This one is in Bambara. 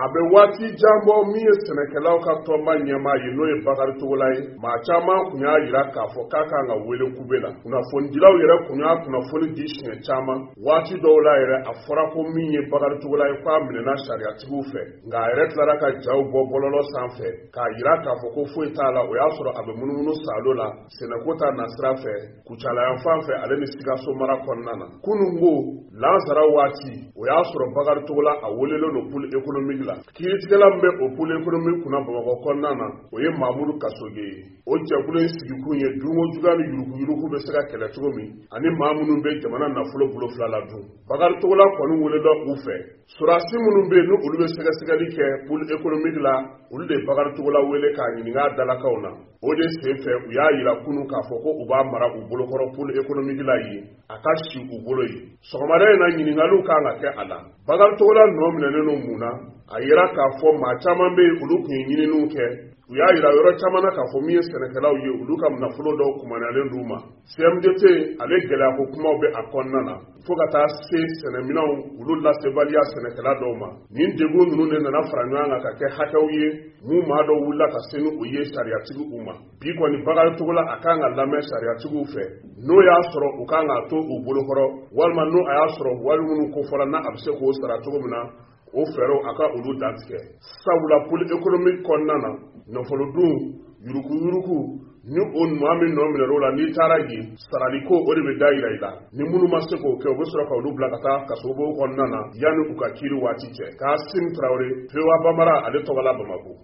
a bɛ waati janbɔ min ye sɛnɛkɛlaw ka tɔnba ɲɛmaa ye n'o ye Bakari Togola ye, maa caman kun y'a jira k'a fɔ k'a kan ka wele kube la. Kunnafonidilaw yɛrɛ kun y'a kunnafoni di siɲɛ caman. Waati dɔw la yɛrɛ a fɔra ko min ye Bakari Togola ye k'a minɛna sariyatigiw fɛ, nka a yɛrɛ tilara ka jaw bɔ bɔlɔlɔ sanfɛ k'a jira k'a fɔ ko foyi t'a la. O y'a sɔrɔ a bɛ munumunu saalo la sɛnɛko ta nasira fɛ, Kucala fan fɛ ale ni Sikaso mara kɔnɔna na. Kunungo Lansara waati o y'a sɔrɔ Bakari Togola a welelen no pôle économique la. Kiiritigɛla min bɛ o pôle économique kunna Bamakɔ kɔnɔna na o ye Mamudu Kasoge ye. O jɛkulu in sigikun ye dunko juguya ni yurugu bɛ se ka kɛlɛ cogo min ani maa minnu bɛ jamana nafolo bolo fila la dun. Bakari Togola kɔni welela u fɛ. Surasi minnu bɛ yen n'olu bɛ sɛgɛsɛgɛli kɛ pôle économique la, olu de Bakari Togola wele k'a ɲininka dalakaw na. O de senfɛ u y'a jira kunun k'a fɔ ko u b'a mara u bolokɔrɔ pôle économique la yen, a ka si u bolo yen. Sɔgɔmada in na ɲininkaliw kan ka kɛ a la. Bakari Togola nɔ minɛnen no mun na? A yira k'a fɔ maa caman bɛ yen olu kun ye ɲininiw kɛ. U y'a jira yɔrɔ caman na k'a fɔ min ye sɛnɛkɛlaw ye olu ka nafolo dɔw kumanalen d'u ma. CMDT ale gɛlɛyako kumaw bɛ a kɔnɔna na fo ka taa se sɛnɛminɛw olu lasebaliya sɛnɛkɛla dɔw ma. Nin degun ninnu de nana fara ɲɔgɔn kan ka kɛ hakɛw ye mun maa dɔw wulila ka se ni o ye sariyatigi u ma. Bi kɔni Bakari Togola a kan ka lamɛn sariyatigiw fɛ. N'o y'a sɔrɔ u kan ka to u bolokɔrɔ, walima n'o a y'a sɔrɔ wari minnu kofɔra na a bɛ se k'o sara cogo min na, o fɛɛrɛw a ka olu dantigɛ. Sabula pôle économique kɔnɔna na nafolodun yurugu ni o maa min nɔ minɛr'o la n'i taara yen saraliko o de bɛ da yira i la. Ni minnu ma se k'o kɛ u bɛ sɔrɔ ka olu bila ka taa kasobo kɔnɔna na yanni u ka kiiri waati cɛ. Kasimu Tarawele, VOA Bambara ale tɔgɔla Bamako.